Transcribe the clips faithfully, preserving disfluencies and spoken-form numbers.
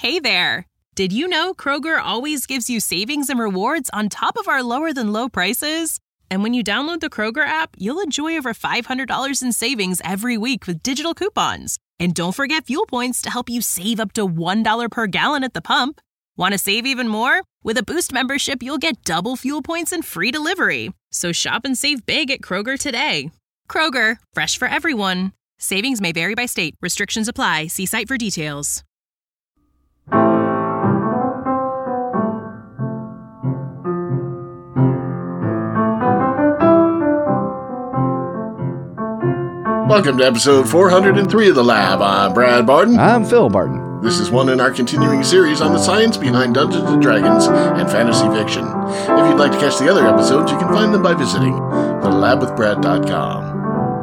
Hey there! Did you know Kroger always gives you savings and rewards on top of our lower-than-low prices? And when you download the Kroger app, you'll enjoy over five hundred dollars in savings every week with digital coupons. And don't forget fuel points to help you save up to one dollar per gallon at the pump. Want to save even more? With a Boost membership, you'll get double fuel points and free delivery. So shop and save big at Kroger today. Kroger, fresh for everyone. Savings may vary by state. Restrictions apply. See site for details. Welcome to episode four hundred three of The Lab. I'm Brad Barton. I'm Phil Barton. This is one in our continuing series on the science behind Dungeons and Dragons and fantasy fiction. If you'd like to catch the other episodes, you can find them by visiting the lab with brad dot com.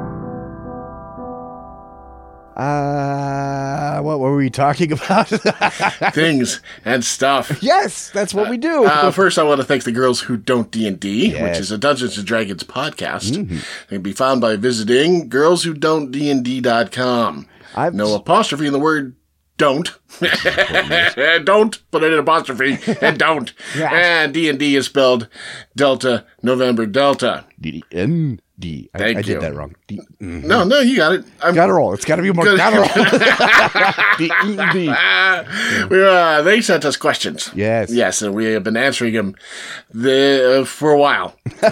Uh, what were we talking about? Things and stuff. Yes, that's what we do. Uh, first, I want to thank the Girls Who Don't D and D, Yes. which is a Dungeons and Dragons podcast. Mm-hmm. They can be found by visiting girls who don't d and d dot com. I've No apostrophe in the word don't. Don't put it in apostrophe and don't. Yes. And D and D is spelled Delta November Delta. D N D. I, Thank I you. did that wrong. D- mm. No, no, you got it. I'm Got to roll. It's got to be more. Good. Got to roll. D E D. we, uh, they sent us questions. Yes. Yes, and we have been answering them the, uh, for a while.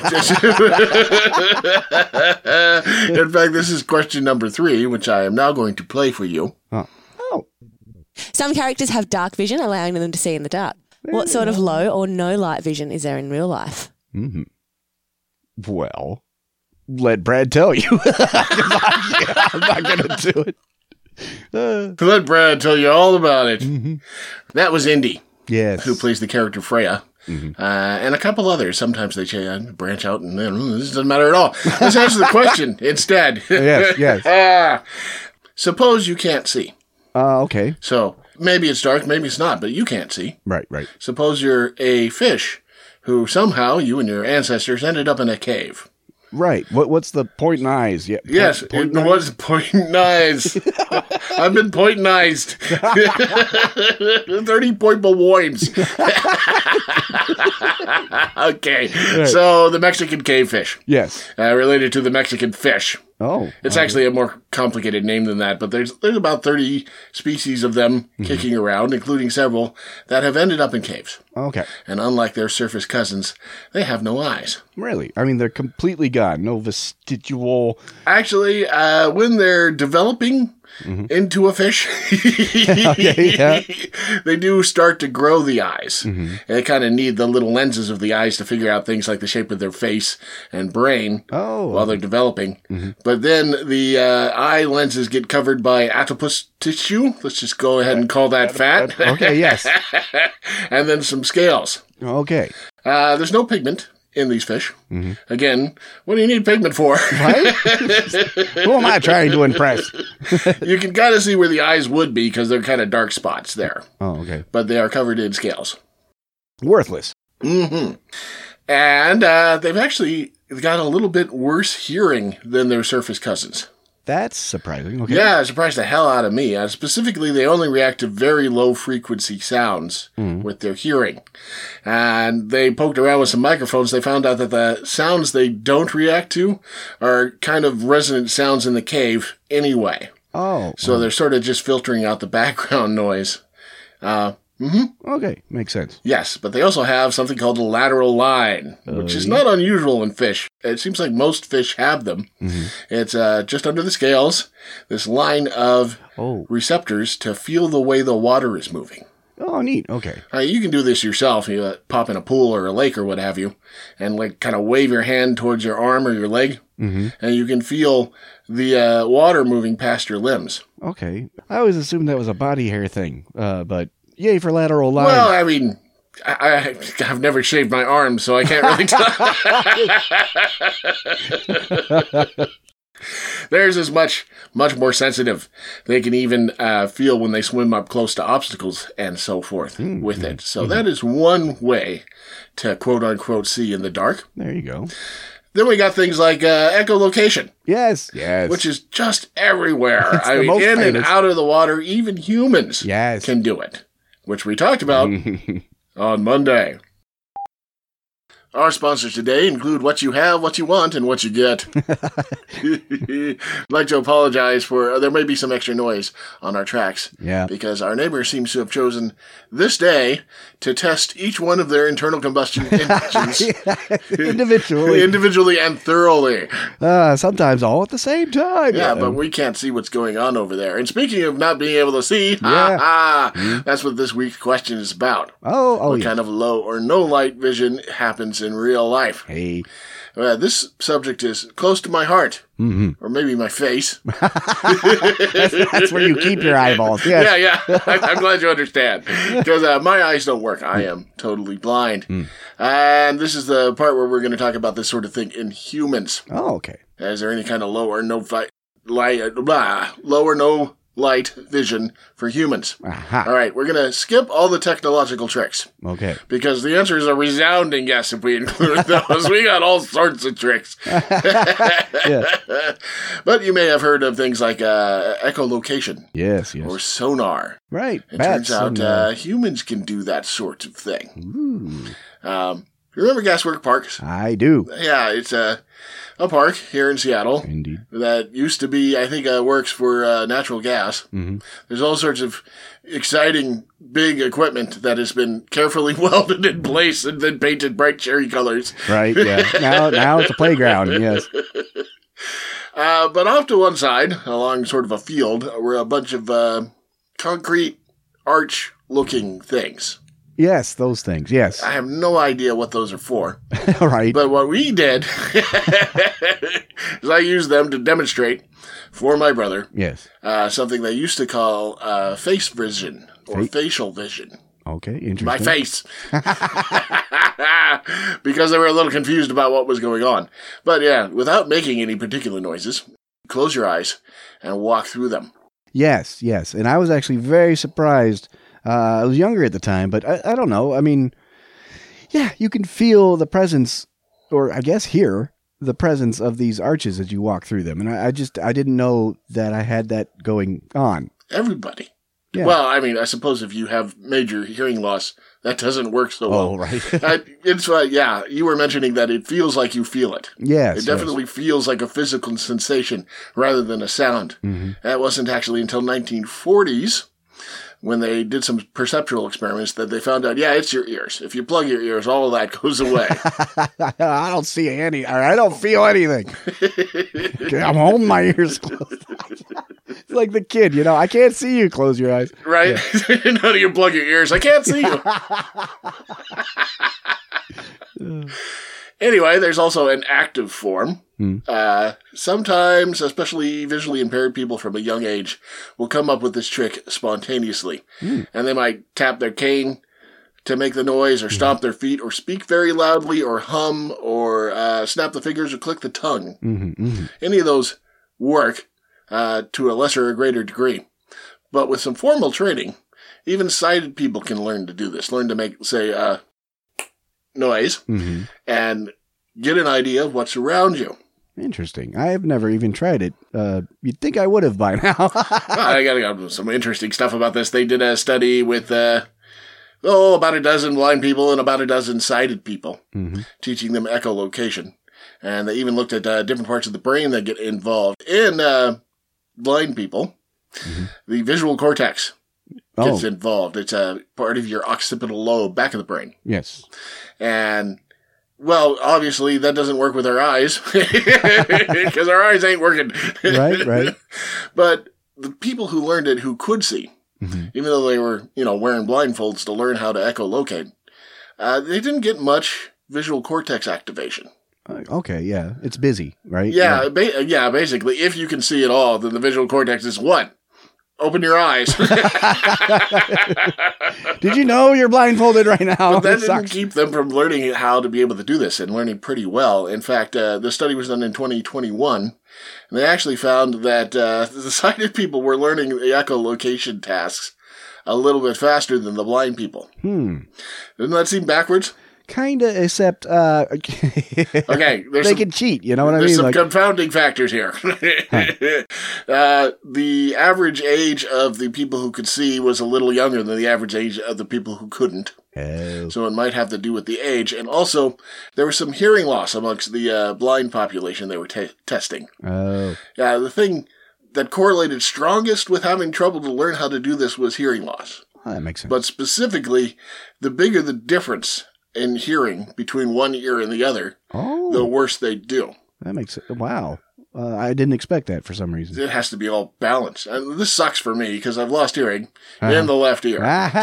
In fact, this is question number three, which I am now going to play for you. Oh. Oh. Some characters have dark vision, allowing them to see in the dark. What sort of low or no light vision is there in real life? Mm-hmm. Well, let Brad tell you. I'm not going to do it. Uh, Let Brad tell you all about it. mm-hmm. That was Indy, Yes. who plays the character Freya. Mm-hmm. Uh, and a couple others. Sometimes they ch- uh, branch out, and then "Mm, this doesn't matter at all. Let's answer the question instead. Yes, yes. Ah. Suppose you can't see. Uh, okay. So maybe it's dark, maybe it's not, but you can't see. Right, right. Suppose you're a fish who somehow you and your ancestors ended up in a cave. Right. What? What's the point in eyes? Yeah. Yes, point it was pointing eyes. I've been pointing eyes. thirty point boys. Okay, Right. so the Mexican cave fish, Yes. uh, related to the Mexican fish. Oh. It's actually a more complicated name than that, but there's there's about thirty species of them Mm-hmm. kicking around, including several that have ended up in caves. Okay. And unlike their surface cousins, they have no eyes. Really? I mean, they're completely gone. No vestigial. Actually, uh, when they're developing into a fish, Okay, yeah. they do start to grow the eyes. Mm-hmm. And they kind of need the little lenses of the eyes to figure out things like the shape of their face and brain Oh. while they're developing. But then the uh, eye lenses get covered by adipose tissue. Let's just go ahead and call that fat. Okay. Yes. And then some scales. Okay. Uh, there's no pigment in these fish. Mm-hmm. Again, what do you need pigment for? Right? Who am I trying to impress? You can kind of see where the eyes would be because they're kind of dark spots there, Oh, okay. but they are covered in scales. Worthless. hmm And uh, they've actually got a little bit worse hearing than their surface cousins. That's surprising. Okay. Yeah, it surprised the hell out of me. Uh, specifically, they only react to very low frequency sounds with their hearing. And they poked around with some microphones. They found out that the sounds they don't react to are kind of resonant sounds in the cave anyway. Oh. So they're sort of just filtering out the background noise. Uh, Okay. Makes sense. yes, but they also have something called a lateral line, which is not unusual in fish. It seems like most fish have them. It's uh, just under the scales, this line of Oh. receptors to feel the way the water is moving. Oh, neat. Okay. Uh, you can do this yourself. You uh, pop in a pool or a lake or what have you, and like kind of wave your hand towards your arm or your leg, and you can feel the uh, water moving past your limbs. Okay. I always assumed that was a body hair thing, uh, but yay for lateral line. Well, I mean, I, I, I've never shaved my arms, so I can't really tell. Theirs is much, much more sensitive. They can even uh, feel when they swim up close to obstacles and so forth mm, with mm, it. So mm. that is one way to quote-unquote see in the dark. There you go. Then we got things like uh, echolocation. Yes, yes. Which is just everywhere. It's I the mean, most in and famous. out of the water, even humans Yes. can do it. which we talked about on Monday. Our sponsors today include What You Have, What You Want, and What You Get. I'd like to apologize for, uh, there may be some extra noise on our tracks. Yeah. Because our neighbor seems to have chosen this day to test each one of their internal combustion engines. Individually. Individually and thoroughly. Uh, sometimes all at the same time. Yeah, but we can't see what's going on over there. And speaking of not being able to see, Yeah. ha, ha, mm-hmm. that's what this week's question is about. Oh, oh, What yeah. kind of low or no light vision happens in real life? Hey. Uh, this subject is close to my heart. Mm-hmm. Or maybe my face. that's, that's where you keep your eyeballs. Yes. Yeah, yeah. I, I'm glad you understand. Because uh, my eyes don't work. I am totally blind. Mm. And this is the part where we're going to talk about this sort of thing in humans. Oh, okay. Is there any kind of low or no fi- light, blah, low or no light vision for humans? Aha. All right, we're going to skip all the technological tricks. Okay. Because the answer is a resounding yes if we include those. We got all sorts of tricks. Yeah. But you may have heard of things like uh, echolocation Yes, yes. or sonar. Right. It Bats turns out and, uh, humans can do that sort of thing. Ooh. Um, remember Gaswork Parks? I do. Yeah, it's a, a park here in Seattle. Indeed. That used to be, I think, uh, works for uh, natural gas. Mm-hmm. There's all sorts of exciting, big equipment that has been carefully welded in place and then painted bright cherry colors. Right, yeah. Now now it's a playground, yes. Uh, but off to one side, along sort of a field, were a bunch of uh, concrete arch-looking things. Yes, those things, yes. I have no idea what those are for. All right. But what we did is I used them to demonstrate for my brother Yes. uh, something they used to call uh, face vision or Fa- facial vision. Okay, interesting. My face. Because they were a little confused about what was going on. But yeah, without making any particular noises, close your eyes and walk through them. Yes, yes. And I was actually very surprised. Uh, I was younger at the time, but I, I don't know. I mean, yeah, you can feel the presence, or I guess hear the presence of these arches as you walk through them. And I, I just, I didn't know that I had that going on. Everybody. Yeah. Well, I mean, I suppose if you have major hearing loss, that doesn't work so well. Oh, right. uh, it's uh, yeah, you were mentioning that it feels like you feel it. Yes. It definitely feels like a physical sensation rather than a sound. Mm-hmm. That wasn't actually until nineteen forties when they did some perceptual experiments that they found out, yeah, it's your ears. If you plug your ears, all of that goes away. I don't see any, or I don't feel anything. Okay, I'm holding my ears closed. It's like the kid, you know, I can't see you. Close your eyes. Right? Yeah. None of you plug your ears. I can't see you. Anyway, there's also an active form. Hmm. Uh, sometimes, especially visually impaired people from a young age will come up with this trick spontaneously. Hmm. And they might tap their cane to make the noise or stomp their feet or speak very loudly or hum or uh, snap the fingers or click the tongue. Mm-hmm, mm-hmm. Any of those work uh, to a lesser or greater degree. But with some formal training, even sighted people can learn to do this. Learn to make, say, uh, noise Mm-hmm. and get an idea of what's around you. Interesting. I have never even tried it. Uh, you'd think I would have by now. I got got some interesting stuff about this. They did a study with, uh, oh, about a dozen blind people and about a dozen sighted people, Mm-hmm. teaching them echolocation. And they even looked at uh, different parts of the brain that get involved. In uh, blind people, Mm-hmm. the visual cortex gets Oh, involved. It's a part of your occipital lobe, back of the brain. yes. And, well, obviously that doesn't work with our eyes because our eyes ain't working. Right, right. But the people who learned it who could see, Mm-hmm. even though they were, you know, wearing blindfolds to learn how to echolocate, uh, they didn't get much visual cortex activation. Uh, okay, yeah. It's busy, right? Yeah, ba- yeah, basically, if you can see it all, then the visual cortex is what? Open your eyes. Did you know you're blindfolded right now? But that It didn't sucks. keep them from learning how to be able to do this and learning pretty well. In fact, uh, the study was done in twenty twenty-one, and they actually found that uh, the sighted people were learning the echolocation tasks a little bit faster than the blind people. Hmm. Doesn't that seem backwards? Kinda, except uh, Okay, there's they some, can cheat. You know what I there's mean? some Like, confounding factors here. uh, the average age of the people who could see was a little younger than the average age of the people who couldn't. oh. So it might have to do with the age. And also, there was some hearing loss amongst the uh, blind population they were te- testing. Oh. Yeah, the thing that correlated strongest with having trouble to learn how to do this was hearing loss. Well, that makes sense. But specifically, the bigger the difference in hearing between one ear and the other, oh, the worse they do. that makes it. Wow. Uh, I didn't expect that for some reason. It has to be all balanced. And this sucks for me because I've lost hearing Uh-huh. in the left ear.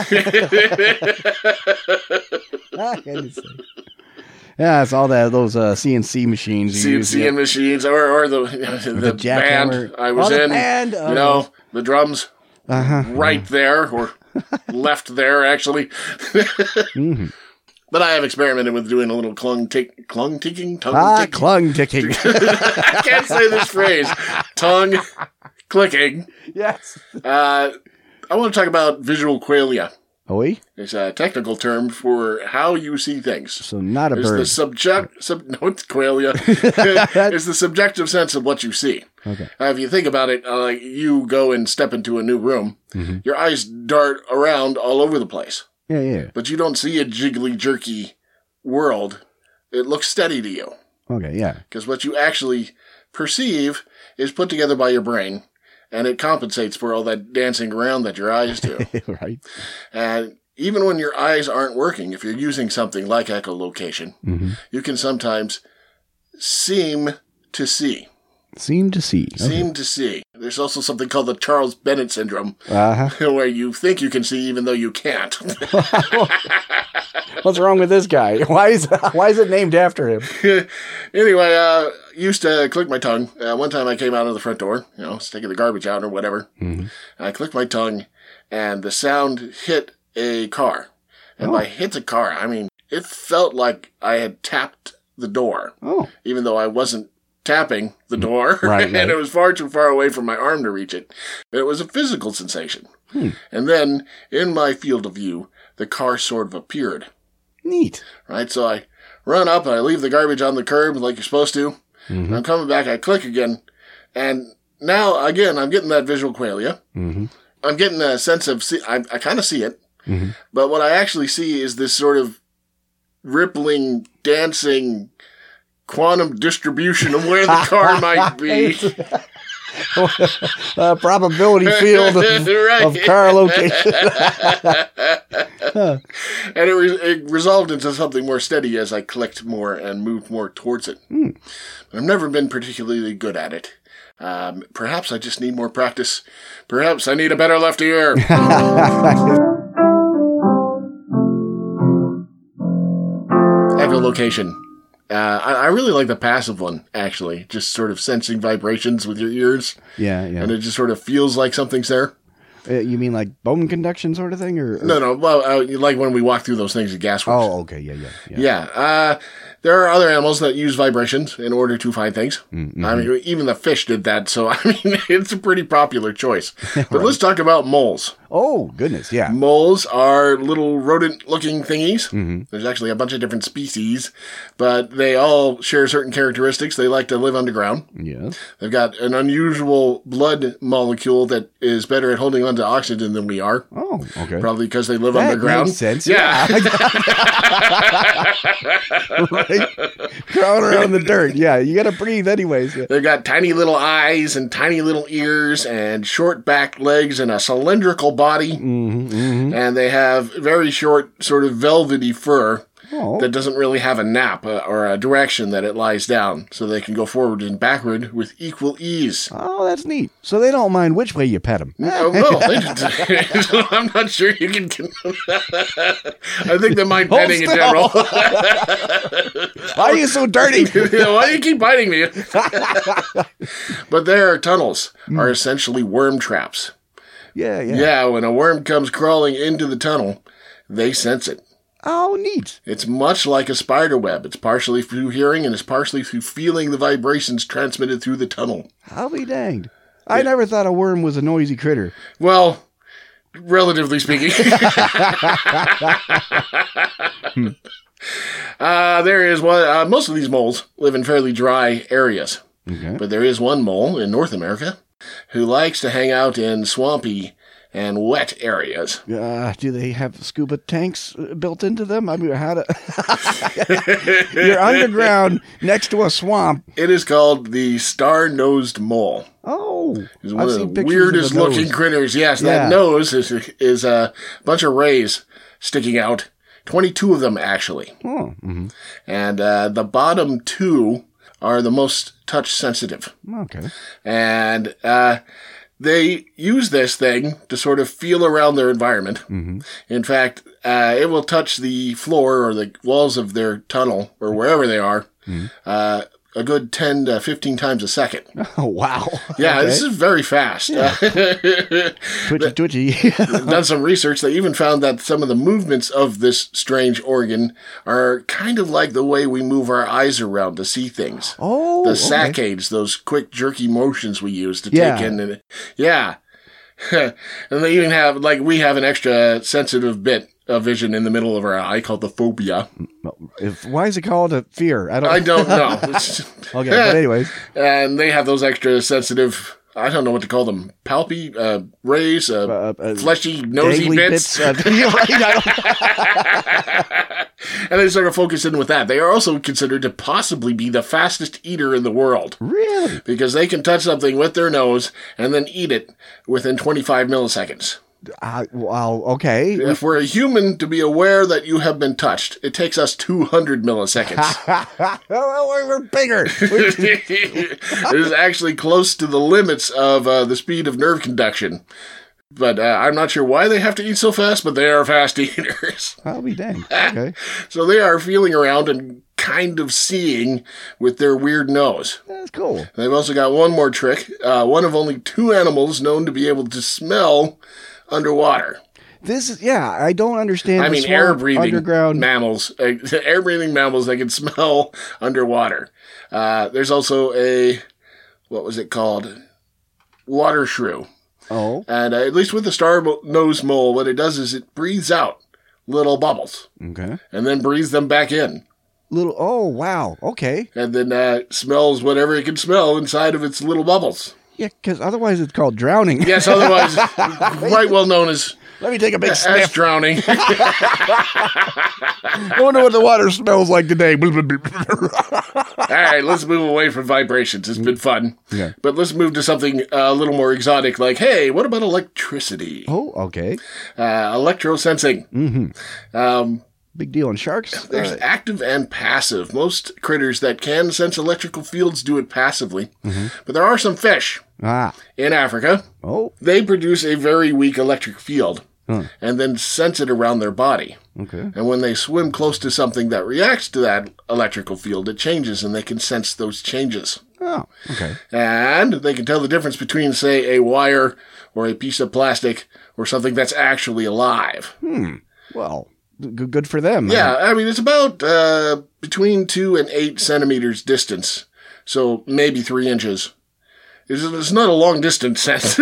Yeah, it's all that those uh, C N C machines. you use, C N C yeah. machines or, or the, the, the band jackhammer. I was Oh, the in. band, You oh. know, the drums Uh-huh. right there or left there, actually. Mm-hmm. But I have experimented with doing a little clung tick, clung ticking, tongue Ah, ticking. clung ticking. I can't say this phrase. Tongue clicking. Yes. Uh, I want to talk about visual qualia. Oi? It's a technical term for how you see things. So not a It's the bird. subject, sub, no, it's qualia. It's the subjective sense of what you see. Okay. Uh, if you think about it, uh, like you go and step into a new room, Mm-hmm. your eyes dart around all over the place, Yeah, yeah. but you don't see a jiggly, jerky world. It looks steady to you Okay, yeah. because what you actually perceive is put together by your brain, and it compensates for all that dancing around that your eyes do. Right. And even when your eyes aren't working, if you're using something like echolocation, Mm-hmm. you can sometimes seem to see. Seem to see. Okay. Seem to see. There's also something called the Charles Bennett syndrome, Uh-huh. where you think you can see even though you can't. What's wrong with this guy? Why is why is it named after him? Anyway, uh, used to click my tongue. Uh, one time I came out of the front door, you know, taking the garbage out or whatever. Mm-hmm. I clicked my tongue, and the sound hit a car. And Oh. by hit the car, I mean, it felt like I had tapped the door, Oh. even though I wasn't tapping the door, Right, and right. it was far too far away from my arm to reach it. It was a physical sensation. Hmm. And then, in my field of view, the car sort of appeared, Neat. right? So I run up, and I leave the garbage on the curb like you're supposed to, Mm-hmm. and I'm coming back, I click again, and now, again, I'm getting that visual qualia. Mm-hmm. I'm getting a sense of, see, I, I kind of see it, Mm-hmm. but what I actually see is this sort of rippling, dancing, quantum distribution of where the car might be. uh, probability field of, Right. of car location. And it, re- it resolved into something more steady as I clicked more and moved more towards it. Mm. But I've never been particularly good at it. Um, perhaps I just need more practice. Perhaps I need a better left ear. Echolocation. Uh, I, I really like the passive one, actually. Just sort of sensing vibrations with your ears. Yeah, yeah. And it just sort of feels like something's there. Uh, you mean like bone conduction sort of thing, or, or- No, no. Well, uh, like when we walk through those things at Gasworks. Oh, okay, yeah, yeah, yeah. Yeah. Uh, there are other animals that use vibrations in order to find things. Mm-hmm. I mean, even the fish did that. So, I mean, it's a pretty popular choice. But let's talk about moles. Oh, goodness, yeah. Moles are little rodent-looking thingies. Mm-hmm. There's actually a bunch of different species, but they all share certain characteristics. They like to live underground. Yes. They've got an unusual blood molecule that is better at holding onto oxygen than we are. Oh, okay. Probably because they live That underground. makes sense. Yeah. Right? Crawling around in the dirt. Yeah, you got to breathe anyways. Yeah. They've got tiny little eyes and tiny little ears and short back legs and a cylindrical body. Mm-hmm, mm-hmm. And they have very short, sort of velvety fur Oh, that doesn't really have a nap uh, or a direction that it lies down, so they can go forward and backward with equal ease. oh, that's neat. So they don't mind which way you pet them. Oh, no, they just- I'm not sure you can. I think they mind petting in general. Why are you so dirty? Why do you keep biting me? But their tunnels are essentially worm traps. Yeah, yeah. Yeah, when a worm comes crawling into the tunnel, they sense it. Oh, neat. It's much like a spider web. It's partially through hearing and it's partially through feeling the vibrations transmitted through the tunnel. I'll be danged. I never thought a worm was a noisy critter. Uh, there is one. Uh, most of these moles live in fairly dry areas, Okay. but there is one mole in North America who likes to hang out in swampy and wet areas. Uh, do they have scuba tanks uh, built into them? I mean, how to... You're underground next to a swamp. It is called the star-nosed mole. Oh, It's one I've of seen the pictures weirdest of the looking nose. critters. Yes, Yeah. that nose is is a bunch of rays sticking out. twenty-two of them, actually. Oh, mhm. And uh, the bottom two are the most touch sensitive. Okay. And uh, they use this thing to sort of feel around their environment. Mm-hmm. In fact, uh, it will touch the floor or the walls of their tunnel or wherever they are Mm-hmm. uh, a good ten to fifteen times a second. Oh, wow. Yeah, Okay. this is very fast. Twitchy, twitchy. Done some research. They even found that some of the movements of this strange organ are kind of like the way we move our eyes around to see things. Oh, The okay. saccades, those quick jerky motions we use to Yeah. take in. And, yeah. And they even have, like, we have an extra sensitive bit of vision in the middle of our eye called the fobia. If, why is it called a fear? I don't. I don't know. It's- Okay, but anyways. and they have those extra sensitive, I don't know what to call them, palpy, uh, rays, uh, Uh, uh, fleshy, nosy dangly bits. uh, you're right, I don't- And they sort of focus in with that. They are also considered to possibly be the fastest eater in the world really? because they can touch something with their nose and then eat it within twenty-five milliseconds. Uh, well, okay. If we're a human to be aware that you have been touched, it takes us two hundred milliseconds. well, we're, we're bigger. It is actually close to the limits of uh, the speed of nerve conduction. But uh, I'm not sure why they have to eat so fast, but they are fast eaters. I'll be danged. Okay. So they are feeling around and kind of seeing with their weird nose. That's cool. They've also got one more trick. Uh, one of only two animals known to be able to smell underwater. This is, yeah, I don't understand. I the mean, swamp air-breathing underground. mammals. Uh, air-breathing mammals that can smell underwater. Uh, there's also a, what was it called? Water shrew. Oh, And uh, at least with the star-nosed mole, what it does is it breathes out little bubbles okay. and then breathes them back in. Little, oh, wow. Okay. And then uh, smells whatever it can smell inside of its little bubbles. Yeah, because otherwise it's called drowning. Yes, otherwise, quite well known as, Let me take a big as sniff. drowning. I wonder what the water smells like today. All right, let's move away from vibrations. It's been fun. Yeah. But let's move to something uh, a little more exotic, like, hey, what about electricity? Oh, okay. Uh, electrosensing. Mm-hmm. Um, Big deal on sharks. there's Uh, active and passive. Most critters that can sense electrical fields do it passively. But there are some fish ah. in Africa. Oh, They produce a very weak electric field Huh. and then sense it around their body. okay. And when they swim close to something that reacts to that electrical field, it changes and they can sense those changes. Oh, okay. And they can tell the difference between, say, a wire or a piece of plastic or something that's actually alive. Well, g- good for them. Yeah, I mean, it's about uh, between two and eight centimeters distance. So maybe three inches. It's, it's not a long distance sense.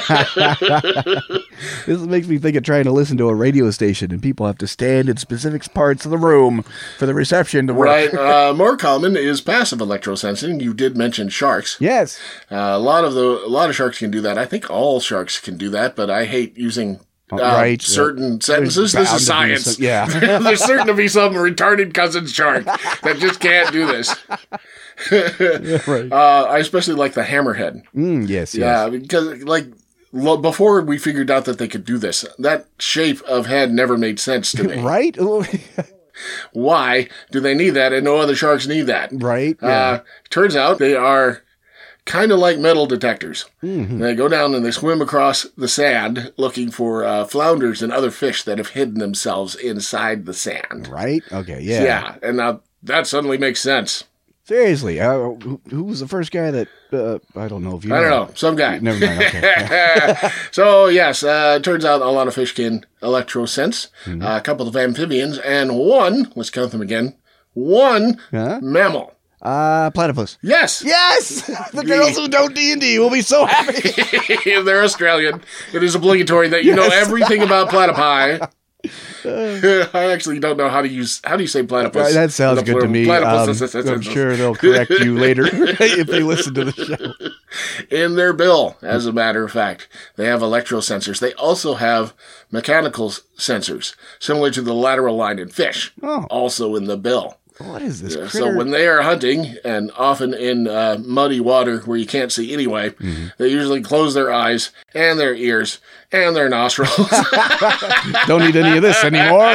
This makes me think of trying to listen to a radio station and people have to stand in specific parts of the room for the reception to work. Right. Uh, more common is passive electrosensing. You did mention sharks. Yes. Uh, a lot of the a lot of sharks can do that. I think all sharks can do that, but I hate using uh, right. certain sentences. There's This is bound to be science. some- yeah. There's certain to be some retarded cousin shark that just can't do this. Right. Uh, I especially like the hammerhead. Mm, yes, yes. Yeah, because like lo- before we figured out that they could do this, that shape of head never made sense to me. Right? Oh, Why do they need that and no other sharks need that? right? Yeah. Uh, turns out they are kind of like metal detectors. Mm-hmm. They go down and they swim across the sand looking for uh, flounders and other fish that have hidden themselves inside the sand. Right? Okay, yeah. Yeah, and now that suddenly makes sense. Seriously, uh, who, who was the first guy that, uh, I don't know if you I don't know, some guy. Never mind, okay. So, yes, uh, it turns out a lot of fish can electrosense, Mm-hmm. uh, a couple of amphibians, and one, let's count them again, one Huh? mammal. Uh, platypus. Yes! Yes! The girls who don't D and D will be so happy. They're Australian. It is obligatory that you know Yes. everything about platypi. I actually don't know how to use. How do you say platypus? That sounds The good to plural. me. Platypus. Um, I'm sure they'll correct you later if they listen to the show. In their bill, as a matter of fact, they have electrosensors. They also have mechanical sensors, similar to the lateral line in fish, Oh. also in the bill. What is this Yeah, critter? so when they are hunting, and often in uh, muddy water where you can't see anyway, Mm-hmm. they usually close their eyes and their ears and their nostrils Don't need any of this anymore.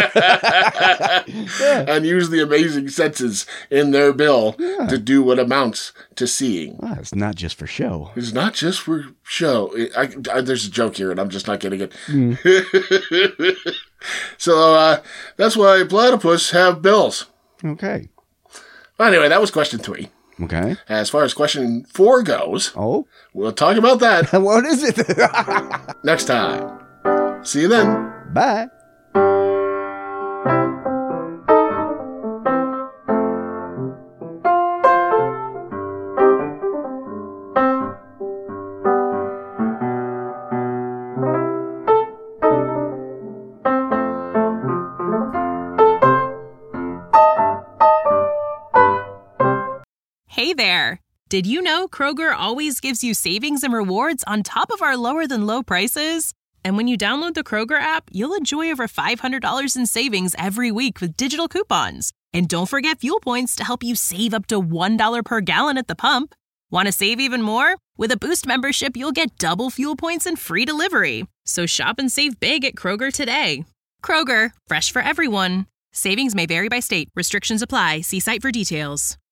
and use the amazing senses in their bill to do what amounts to seeing. Well, it's not just for show. It's not just for show. I, I, there's a joke here, and I'm just not getting it. Mm. So uh, that's why platypus have bills. Okay. Anyway, that was question three. Okay. As far as question four goes, Oh, we'll talk about that what is it? next time. See you then. Bye. Hey there! Did you know Kroger always gives you savings and rewards on top of our lower than low prices? And when you download the Kroger app, you'll enjoy over five hundred dollars in savings every week with digital coupons. And don't forget fuel points to help you save up to one dollar per gallon at the pump. Want to save even more? With a Boost membership, you'll get double fuel points and free delivery. So shop and save big at Kroger today. Kroger, fresh for everyone. Savings may vary by state. Restrictions apply. See site for details.